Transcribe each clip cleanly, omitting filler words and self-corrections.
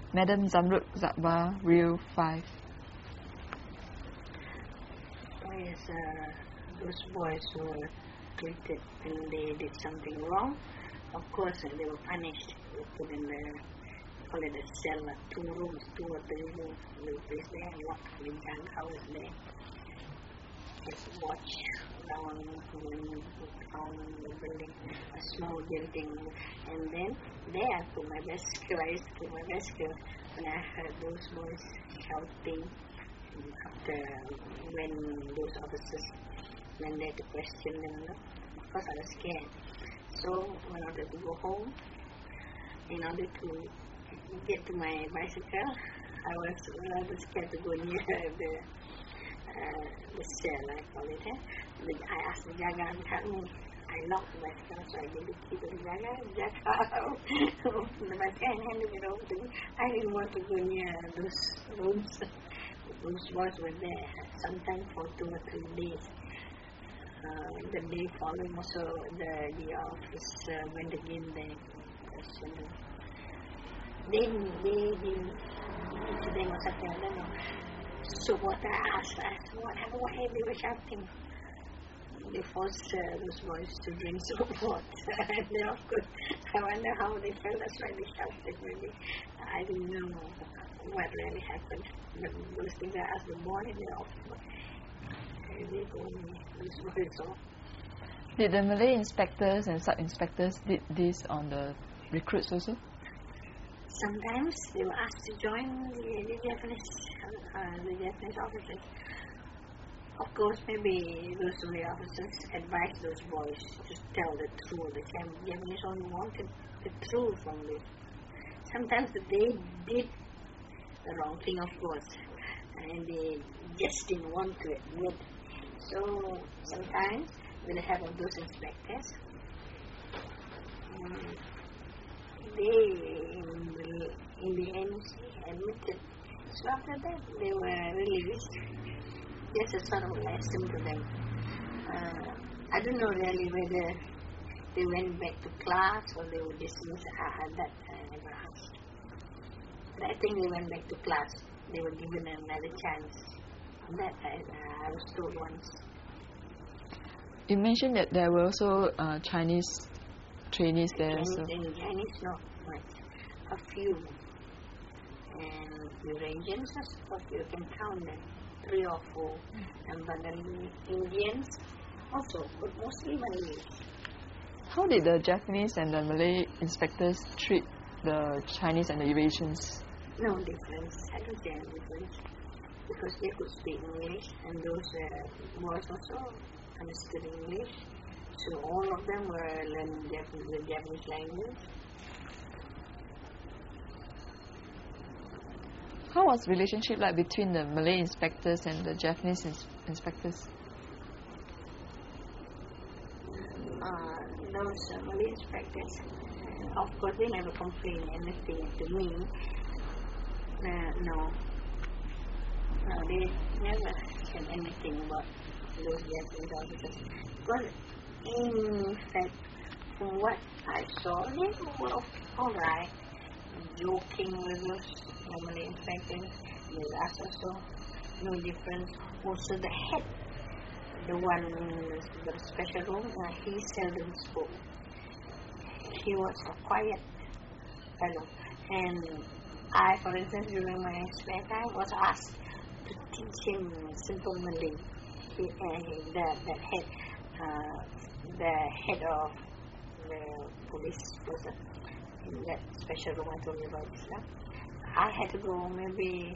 Madam Zamrud Zakbar, Reel 5. Yes, those boys were treated when they did something wrong. Of course, they were punished. They put in the, call it a cell, 2 rooms, 2 or 3 rooms. They were placed there and locked in young hours there. Just watch around when found the building, a small building, and then there I put my bicycle. I used to put my bicycle when I heard those boys shouting after when those officers went there to question them. Of course I was scared. So when I wanted to go home, in order to get to my bicycle, I was rather scared to go near the cell, I call it. I asked the Jaga to help me. I locked the bicycle, so I gave the key to the Jaga. Jaga opened the bicycle and handed it over to me. I didn't want to go near those rooms. Those boys were there, sometimes for 2 or 3 days. The day following also, the officer went again there. Then incident was something, I don't know. So what I asked, why they were shouting? They forced those boys to drink soap water. And then of course, I wonder how they felt. That's why they shouted. Maybe I didn't know what really happened. But those things I asked the boy, they told me those boys saw. Did the Malay inspectors and sub-inspectors did this on the recruits also? Sometimes they were asked to join the Japanese officers. Of course, maybe those Malay officers advised those boys to tell the truth. The Japanese only wanted the truth from them. Sometimes they did the wrong thing, of course, and they just didn't want to admit. So sometimes we'll have those inspectors. They in the end admitted. So after that, they were released. Just a sort of lesson to them. I don't know really whether they went back to class or they were dismissed. That I never asked. But I think they went back to class. They were given another chance. That I was told once. You mentioned that there were also Chinese trainees there. Chinese, not much. A few. And Eurasians, of you can count them. 3 or 4. And Bengali Indians also, but mostly Malays. How did the Japanese and the Malay inspectors treat the Chinese and the Eurasians? No difference. I don't see any difference. Because they could speak English, and those boys also understood English. So all of them were learning the Japanese language. How was the relationship like between the Malay inspectors and the Japanese inspectors? Those Malay inspectors, of course, they never complained anything to me. No, they never said anything about those Japanese officers. Because in fact, from what I saw, they were alright, joking with those Malay inspectors, with us also, no difference. Also the head, the one in the special room, he seldom spoke. He was a quiet fellow. And I, for instance, during my spare time, was asked to teach him simple Malay. The head of the police person in that special room I told you about this. I had to go maybe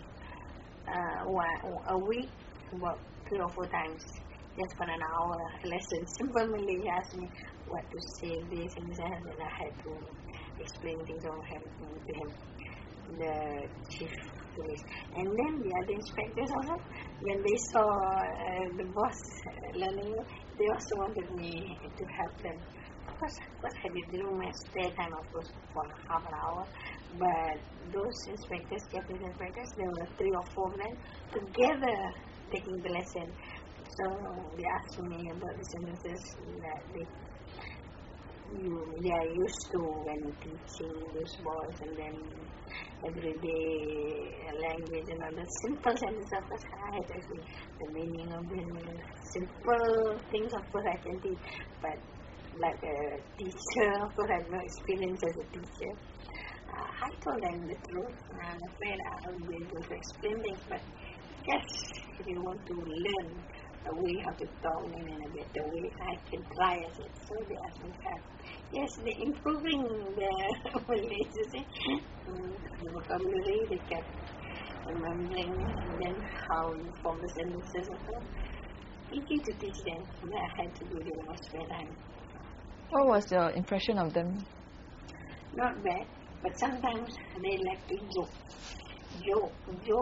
a week, about 3 or 4 times, just for an hour lesson. Simple Malay. He asked me what to say, this and that, and I had to explain things to him, the chief police. And then the other inspectors also, when they saw the boss learning, they also wanted me to help them. Of course, I did during my spare time, of course, for half an hour. But those inspectors, Japanese inspectors, there were 3 or 4 men together taking the lesson. So they asked me about the sentences that they are used to when teaching those boys, and then everyday language and all the simple sentences. Of course, I had to see the meaning of them. Simple things, of course, I can teach, but like a teacher, of course, I have no experience as a teacher. I told them the truth. I'm afraid I will be able to explain things, but yes, if you want to learn a way how to talk in a better way, I can try as it. So they asked me that. Yes, they're improving the Malay, you see. The vocabulary, they kept remembering, and then how you form the sentences and so. Easy to teach them. I had to do it in my spare time. What was your impression of them? Not bad, but sometimes they like to joke,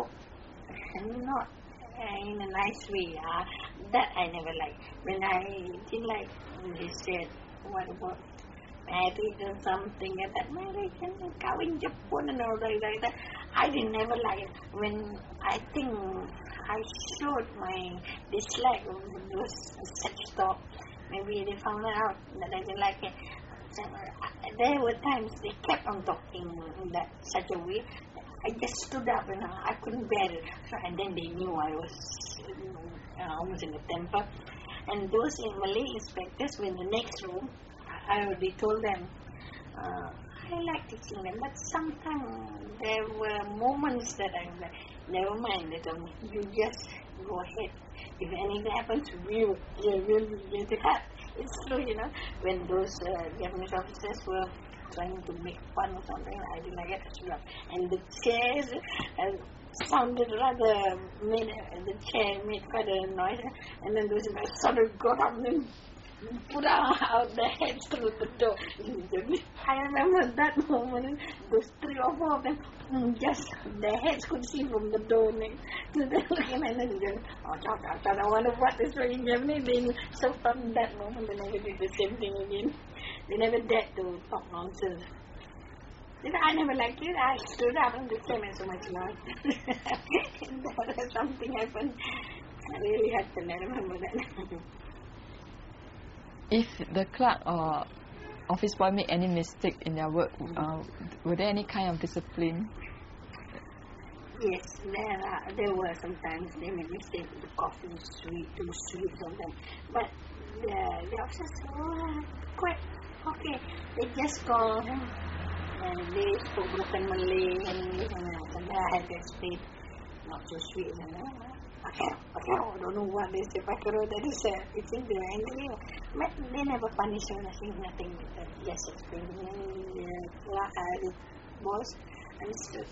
and not in a nice way. That I never like. When I didn't like, they said, what about marriage or something, and that marriage and kawin Jepun and all that. I didn't never like it. When I think I showed my dislike of those such talk, maybe they found out that I didn't like it. There were times they kept on talking in that such a way. I just stood up and I couldn't bear it. And then they knew I was almost in a temper. And those Malay inspectors were in the next room. I already told them, I like teaching them, but sometimes there were moments that I was like, never mind, they told me, you just go ahead. If anything happens, we will be here to help. It's true, when those Japanese officers were trying to make fun or something, I didn't like it. And the chairs sounded rather, the chair made quite a noise, and then those guys sort of got up and put out their heads through the door. I remember that moment, those 3 or 4 of them, just their heads could see from the door. So they're looking at it and going, I wonder what is doing in Germany. So from that moment, they never did the same thing again. They never dared to talk nonsense. I never liked it. I stood up and they made so much noise. Something happened. It really happened. I remember that. If the clerk or office boy make any mistake in their work, were there any kind of discipline? Yes, there were sometimes they made mistakes. The coffee is sweet, too sweet sometimes. But the officers were quite okay. They just called him and they spoke broken Malay and English, and I had to explain not so sweet. I don't know what they say. Pakaro, that is it's in the angry. But they never punish or nothing. Just explaining, and the boss understood.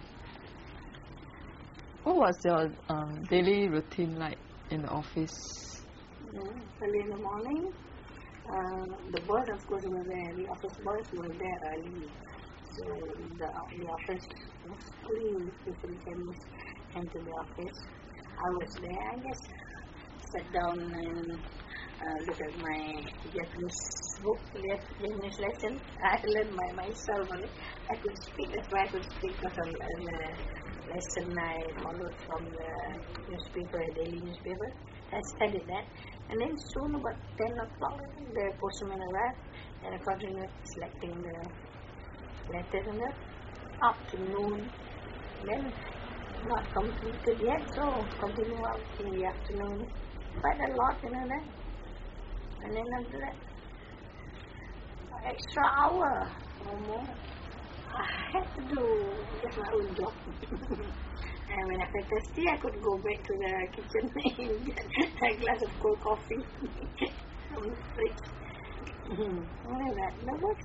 What was your daily routine like in the office? Early in the morning, the boys, of course, were there. The office boys were there early. So the office was clean before the chemists entered the office. I was there. I just sat down and look at my Japanese book, Japanese lesson. I learned by myself. I could speak. That's why I could speak because of the lesson I followed from the newspaper, daily newspaper. I studied that. And then soon, about 10 o'clock, the postman arrived and I continued selecting the letters in the afternoon. Then not completed yet, so continue out in the afternoon. Quite a lot, then. And then after that, extra hour or more. I had to do just my own job. And when I felt thirsty, I could go back to the kitchen and get a glass of cold coffee from the fridge. Like that. The work's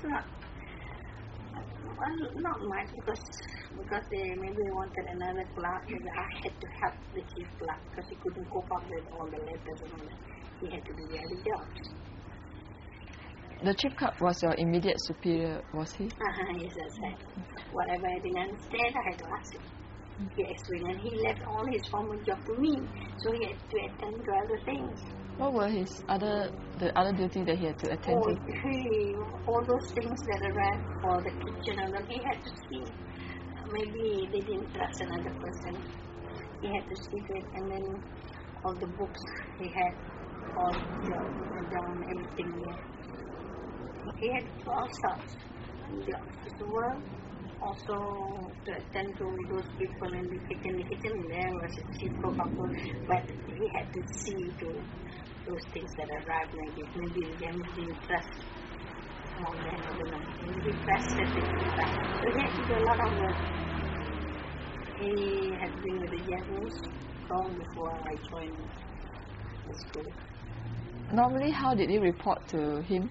not much because they maybe wanted another clerk. I had to help the chief clerk because he couldn't cope up with all the letters and all that. He had to do the other jobs. The chief clerk was your immediate superior, was he? Yes, that's right. Whatever I didn't understand, I had to ask him. He explained, and he left all his formal job to me, so he had to attend to other things. What were the other duty that he had to attend to? All those things that arrived for the kitchen and all, he had to see. Maybe they didn't trust another person. He had to see to it, and then all the books he had all down, everything there. he had to do all sorts. The office work, also to attend to those people in the kitchen. The kitchen there was a chief cook, but he had to see to those things that arrived. Maybe James didn't trust more than I don't know. Maybe he trusted the people. So he had to do a lot of work. He had been with the Japanese long before I joined the school. Normally, how did you report to him?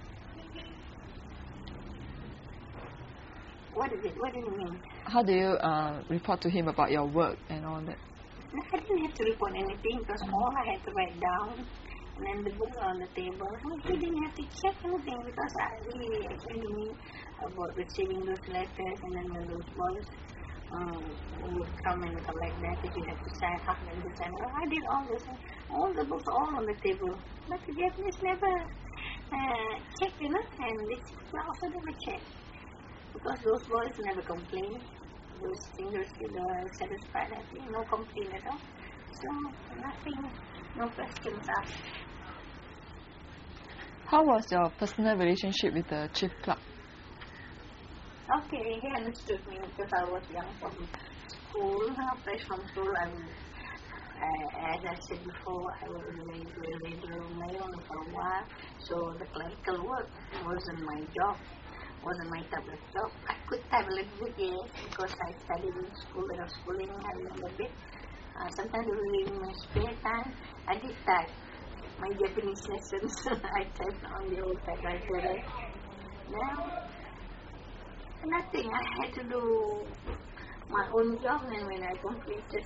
What is it? What do you mean? How do you report to him about your work and all that? I didn't have to report anything because all I had to write down, and then the book on the table. He didn't have to check anything because he explained to me about receiving those letters, and then when those boys would come and collect that, you have to sign up and to sign. I did all this. All the books all on the table, but the Japanese never checked, and they also never checked. Because those boys never complain. Those fingers were satisfied, happy, no complaint at all. So nothing, no questions asked. How was your personal relationship with the chief clerk? Okay, he understood me because I was young from school, fresh from school. As I said before, I was in the radio mail for a while, so the clerical work wasn't my job. Wasn't my type of job. I could type a little bit, yes, because I studied in school, and I was schooling, I learned a bit. Sometimes during my spare time, I did type. My Japanese lessons, I typed on the old typewriter. Now, nothing. I had to do my own job, and when I completed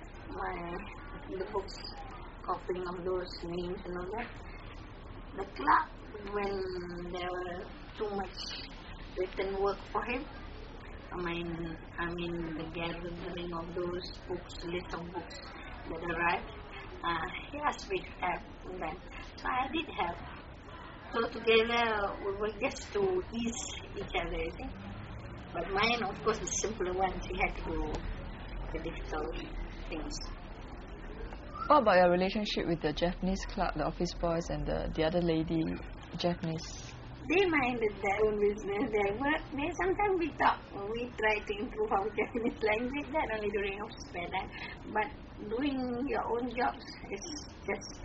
the books, copying of those names and all that, the clerk, when there were too much written work for him. I mean the gathering of those books, list of books that arrived. He asked me to help them, so I did help. So together we were just to ease each other, I think. But mine, of course, the simpler ones. He had to do the difficult things. What about your relationship with the Japanese clerk, the office boys, and the other lady, Japanese? They minded their own business, their work. Sometimes we talk. We try to improve our Japanese language, that only during our spare time. But doing your own jobs is just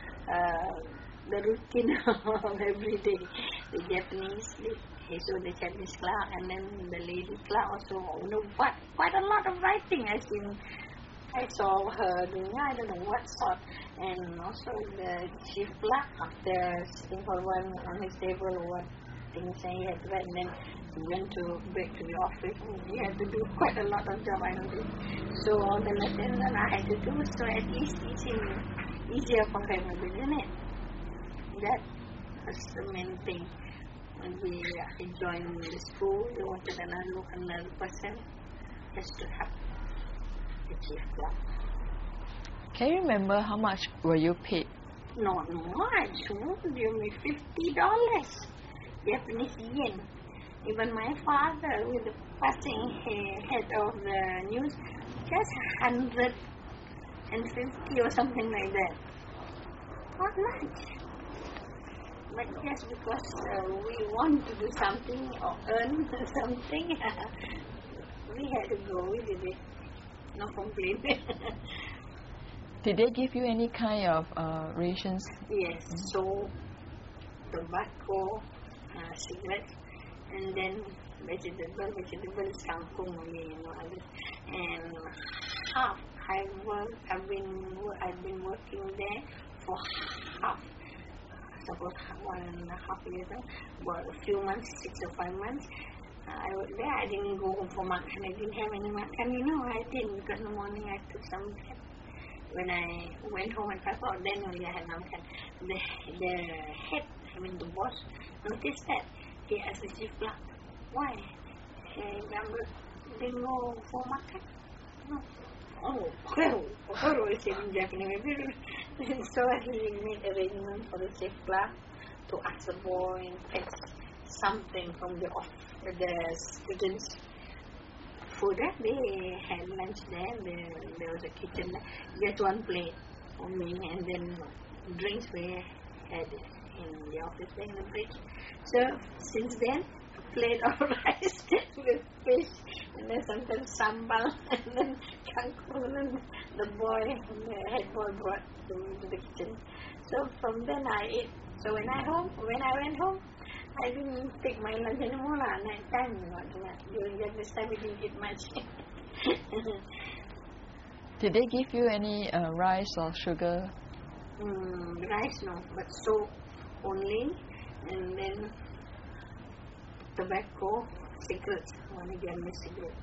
the routine of every day. The Japanese, the Japanese clerk, and then the lady clerk also. Quite a lot of writing I saw her doing, I don't know what sort. And also the chief clerk, after sitting for one on his table, what things he had read, and then he went back to the office. He had to do quite a lot of job, I noticed. So all the lessons that I had to do, so at least it seemed easier for him, isn't it? That was the main thing. When we joined the school, we wanted another person just to help. Can you remember how much were you paid? Not much. They me $50 Japanese yen. Even my father, with the passing head of the news, just 150 or something like that. Not much. But just because we want to do something or earn something, we had to go. We did it. No complaint. Did they give you any kind of rations? Yes, soap, tobacco, cigarettes, and then vegetables, kangkong, others. And half, I've been working there for half. Suppose 1.5 years, about a few months, 6 or 5 months. I was there. I didn't go home for makan. I didn't have any makan. I didn't, because in the morning I took some bread. When I went home at 5 o'clock, then only I had makan. The head, the boss, noticed that. He asked the chief clerk, why? Didn't go for makan? No. Oh, he said in Japanese. So he made arrangement for the chief clerk to ask the boy and fetch something from the students' food. They had lunch there. There was a kitchen there. Just one plate for me, and then drinks he in the office there in the bridge. So since then, plate of rice with fish, and then sometimes sambal, and then kangkong, and the head boy brought them to the kitchen. So from then I ate. So when I went home, I didn't take my lunch anymore lah. Night time, during this time we didn't eat much. Did they give you any rice or sugar? Rice no, but soap only, and then tobacco, cigarettes. When they gave me cigarette,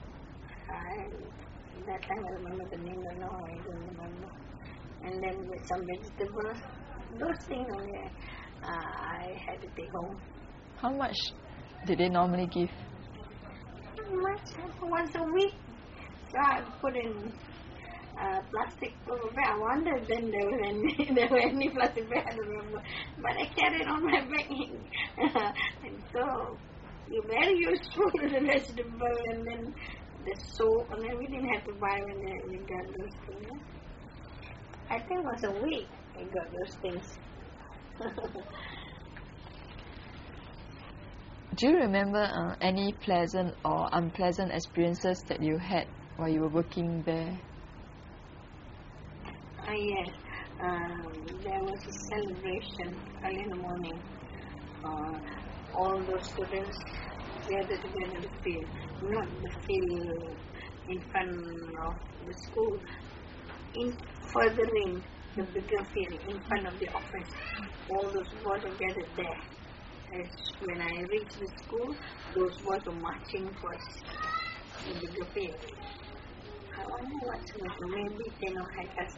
that time I remember the name, but now I don't remember. And then with some vegetables, those things only I had to take home. How much did they normally give? Much, once a week. So I put in plastic bag. I wondered then there were any plastic bag, I don't remember. But I carried on my back. And so you're very useful to the vegetable, and then the soap, and then we didn't have to buy when we got those things. I think once a week I got those things. Do you remember any pleasant or unpleasant experiences that you had while you were working there? Yes. There was a celebration early in the morning. All those students gathered together in the field. Not the field in front of the school. Further in the bigger field in front of the office. All those boys were gathered there. When I reached the school, those boys were marching first in the bigger field. I wonder what's going on. Maybe they know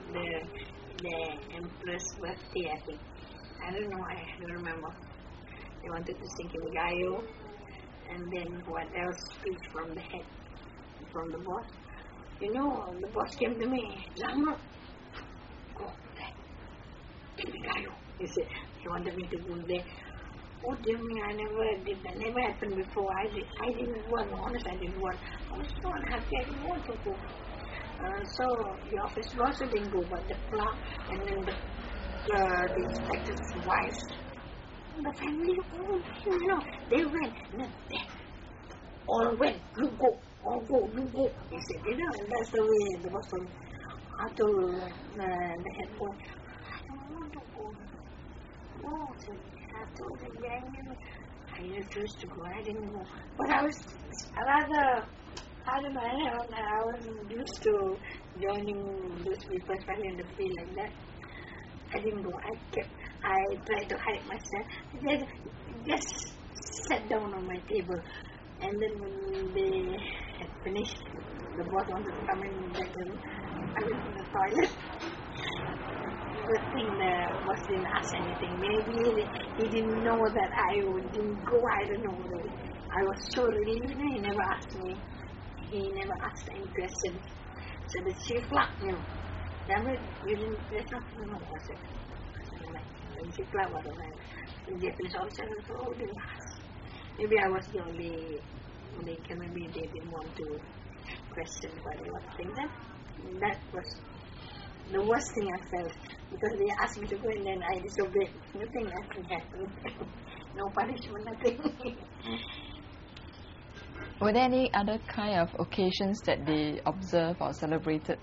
the Empress birthday, I think. I don't know, I don't remember. They wanted to sing Gayo, and then what else, speech from the head, from the boss. You know, the boss came to me, Lama, go there, Gayo. He said, he wanted me to go there. Oh dear me, I never did that. Never happened before. I didn't want, honest, I didn't want. I was so unhappy, I didn't want to go. So the office also didn't go, but the clerk and then the inspector's wives, the family, they went. No, they all went. You go, all go, you go. He said, and that's the way the boss told me. I told the head boy, I don't want to go. No, I told the gang, I refused to go. I didn't go. But I was rather, I don't know, I wasn't used to joining those people, especially in the field like that. I didn't go. I tried to hide myself. They just sat down on my table. And then when they had finished, the boss wanted to come in back room. I went to the toilet. Good thing the boss didn't ask anything. Maybe he didn't know that I didn't go. I don't know. I was so relieved. He never asked me. He never asked any questions. So the chief clerk knew. Damn, you didn't, there's nothing wrong with it. The chief clerk was the Japanese officer, so didn't ask. Maybe I was the only, maybe they didn't want to question what I was thinking. That was the worst thing I felt, because they asked me to go and then I disobeyed. Nothing happened. No punishment, nothing. Were there any other kind of occasions that they observed or celebrated?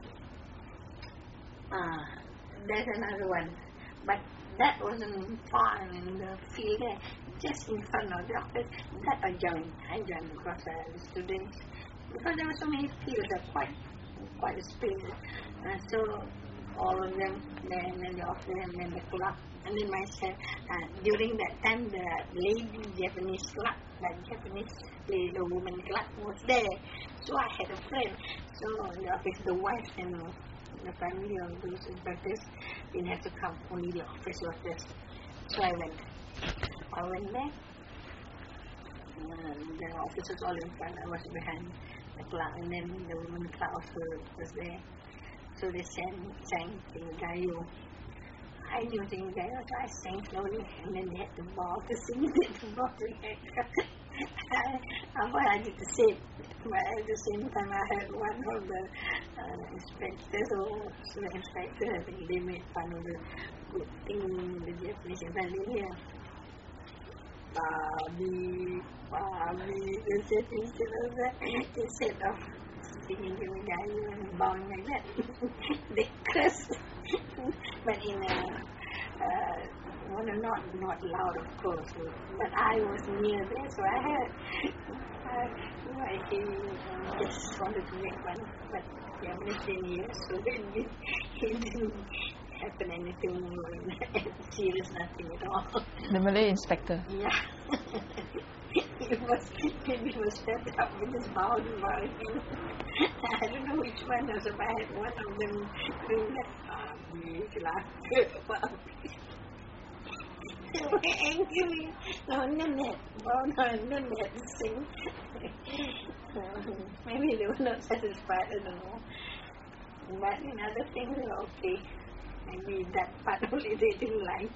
There's another one, but that wasn't far in the field there, just in front of the office. That I joined because the students, because there were so many fields, quite a space, so all of them, then the office, and then the club, and then myself. During that time, the lady Japanese club, that Japanese lady, the woman club was there, so I had a friend. So in the office, the wife and the family of those inspectors didn't have to come, only the office workers. So I went there. The office was all in front, I was behind the clerk, and then the woman clerk also was there. So they sang Gayo. I knew singing Gayo, so I sang slowly, and then they had to bow to sing it, to bow to I did the same, but at the same time I heard one of the inspectors or the inspector, I think they made fun of the good thing the Japanese family here. Bobby, they said instead of singing Jamidayu and bowing like that, they curse. But in not loud, of course, but I was near there, so I heard. He just wanted to make fun, but yeah, within years, so then it didn't happen anything serious, nothing at all. The Malay inspector. Yeah. He was fed up with his bowed and I don't know which one was, if I had one of them doing that. They were angry. No, Nanette. Oh, no, Nanette sing. Maybe they were not satisfied, I don't know. But in other things, okay. Maybe that part only they didn't like.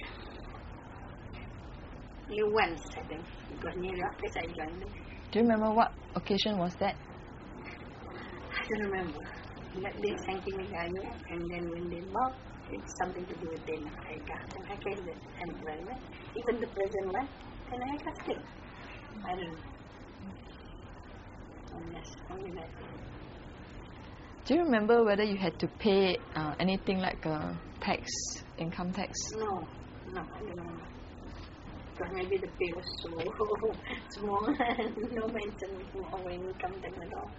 Only once, I think. Because nearly after I joined them. Do you remember what occasion was that? I don't remember. But they sang Kimigayo, and then when they bowed, it's something to do with Tenayaka. Tenayaka is the employer. Even the present one, Tenayaka still. I don't know. Yes, only that. Do you remember whether you had to pay anything like a tax, income tax? No, I don't remember. Because maybe the pay was so small, no mention of income tax at all.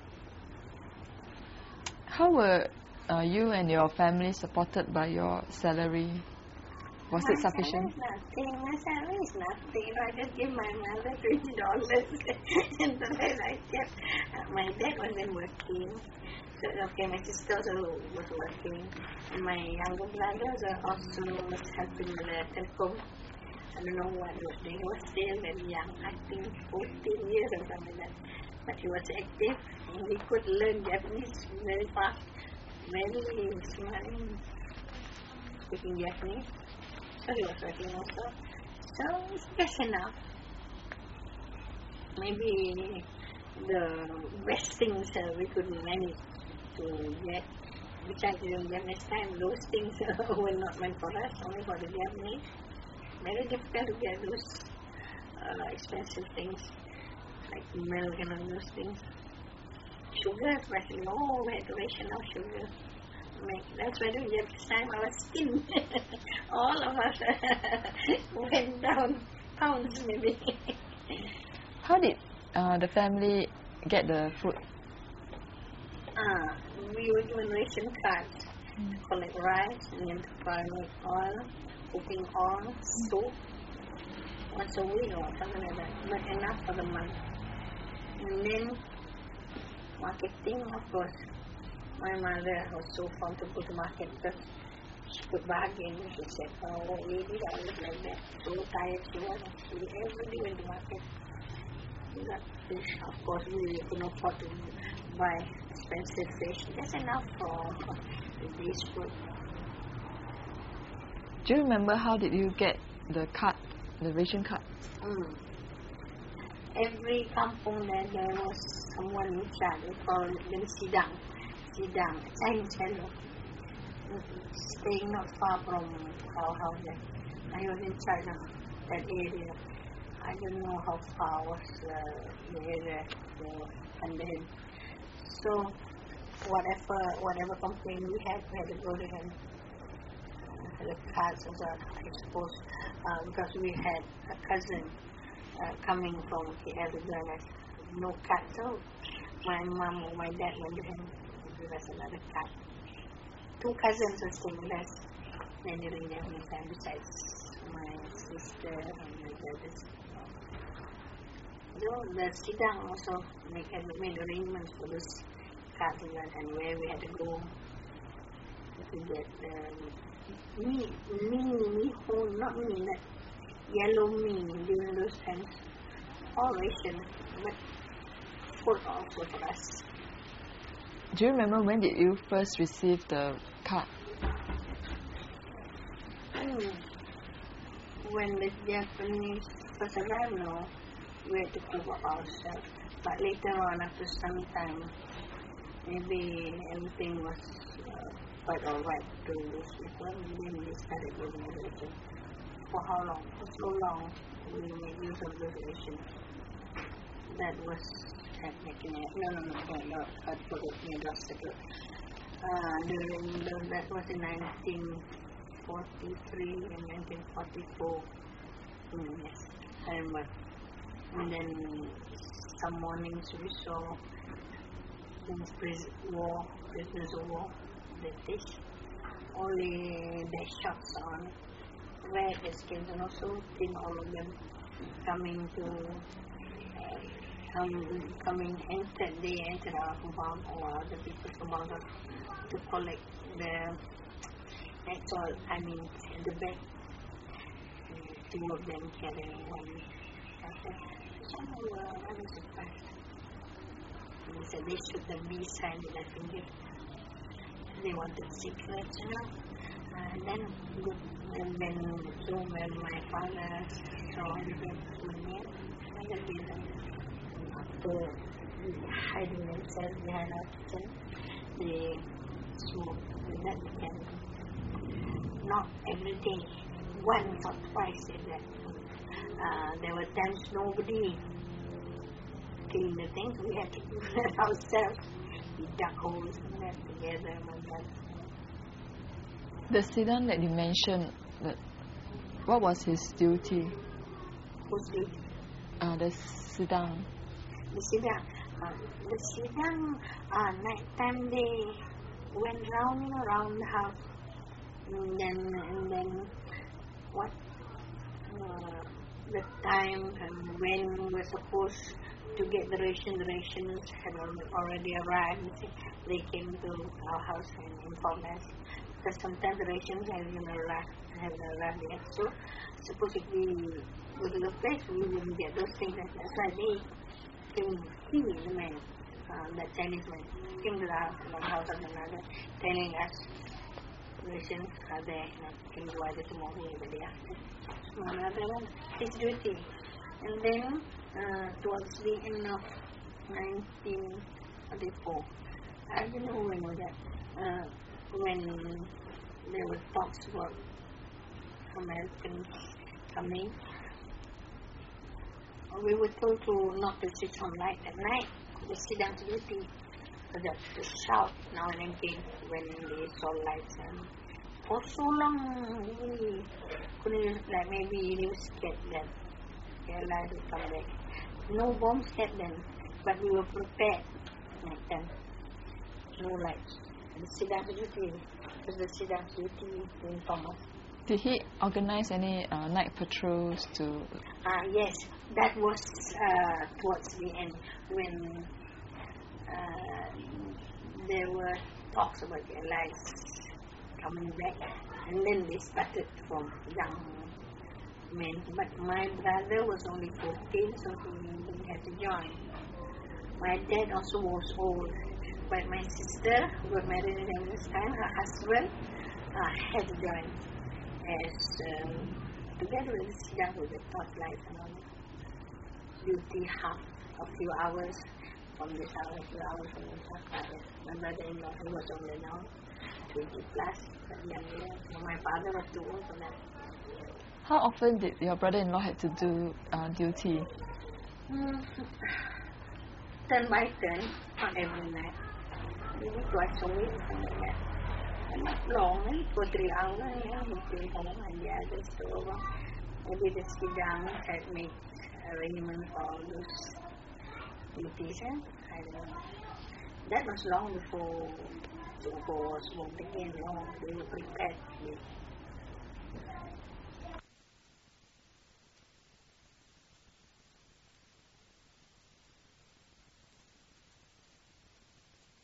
How were you and your family supported by your salary? Was it sufficient? My salary is nothing. I just give my mother $20 and the rest I kept. My dad wasn't working. So, okay, my sister also was working. And my younger brother also was helping with the telecom. I don't know what he was doing. He was still very young, I think 14 years or something like that. But he was active and he could learn Japanese very fast. Very smart in speaking Japanese. So he was working also. So it's just enough. Maybe the best things we could manage to get. Besides the Japanese time, those things were not meant for us, only for the Japanese. Very difficult to get those expensive things like milk and all those things. Sugar especially, we had to ration of sugar. That's why during Japanese time our skin, all of us went down pounds maybe. How did the family get the food? We were given ration cards to collect rice and then to buy oil, cooking oil, soup, once a week or something like that. Not enough for the month. And then marketing, of course. My mother was so fond to go to market because she could bargain. She said, maybe I was like that. So tired she was. She every day went to market. We got fish. Of course, we could not afford to buy expensive fish. That's enough for the day's food. Do you remember how did you get the card, the ration card? Every kampung there was someone in charge. We call them Sidang, Chinese fellow. Staying not far from our house there. I was in charge of that area. I don't know how far was the area under him. So whatever complaint we had to go to him. The cards also, I suppose, because we had a cousin coming from KL to join us. No card, so my mom or my dad went to him to give us another card. 2 cousins were staying with us then during the evening time, besides my sister and my brothers. So the Sidang also made arrangements for those cards and where we had to go to get not yellow meat during those times. All ration, but food also for us. Do you remember when did you first receive the card? When the Japanese first arrived, no. we had to cover ourselves. But later on, after some time, maybe everything was quite alright to those people, and then we started giving a ration. For how long? For so long, we made use of those rations. That was at no, I forgot the hospital. That was in 1943 and 1944. Yes, I remember. And then some mornings we saw prisoners of war, British, only their shots on, red skins, and also seen all of them coming they entered our compound or other people's compound to collect the actual, in the back, two of them carrying one. Some were very surprised. They said they shoot the B side with their finger. They wanted secrets, And then when my father saw them, after hiding themselves behind our kitchen, they smoked with that can. Not every day, once or twice in that. There were times nobody cleaned the things, we had to do it ourselves. We dug holes and that together and that. The Sidang that you mentioned, what was his duty? Whose duty? The Sidang. The Sidang, night time they went round the house. And then what? The time when we were supposed to get the rations had already arrived. They came to our house and informed us. Because sometimes the rations haven't arrived yet. So suppose if we go to the place, we wouldn't get those things. That's why they came, the man, the Chinese man, came to the house of another, telling us rations are there. Can you buy this morning or the day after? Another one, his duty. And then towards the end of 1944, I don't know when was that, when there were talks about Americans coming, we were told to not to switch on light at night, the Sidang's duty, to shout now and again when they saw lights. And for so long, we couldn't, maybe they were scared that their light would come back. No bombs hit them, but we were prepared like that. No lights. And the Sidang's duty, because the Sidang's duty to inform us. Did he organize any night patrols to? Yes, that was towards the end when there were talks about the Allies coming back, and then they started from young men. But my brother was only 14, so he didn't have to join. My dad also was old, but my sister, who got married in this time, her husband had to join as together with the Sidang with the torchlights and all that. Duty half a few hours from this hour, a few hours from this hour. My brother-in-law, he was only now 20 plus, but younger. My father was too old for that. How often did your brother-in-law have to do duty? Turn by turn, not every night. Maybe twice a week, something like that. And not long, maybe 2 or 3 hours, he came home and the others go over. Maybe the Sidang had made arrangements for all those duties, I don't know. That was long before Singapore was born again. They were prepared.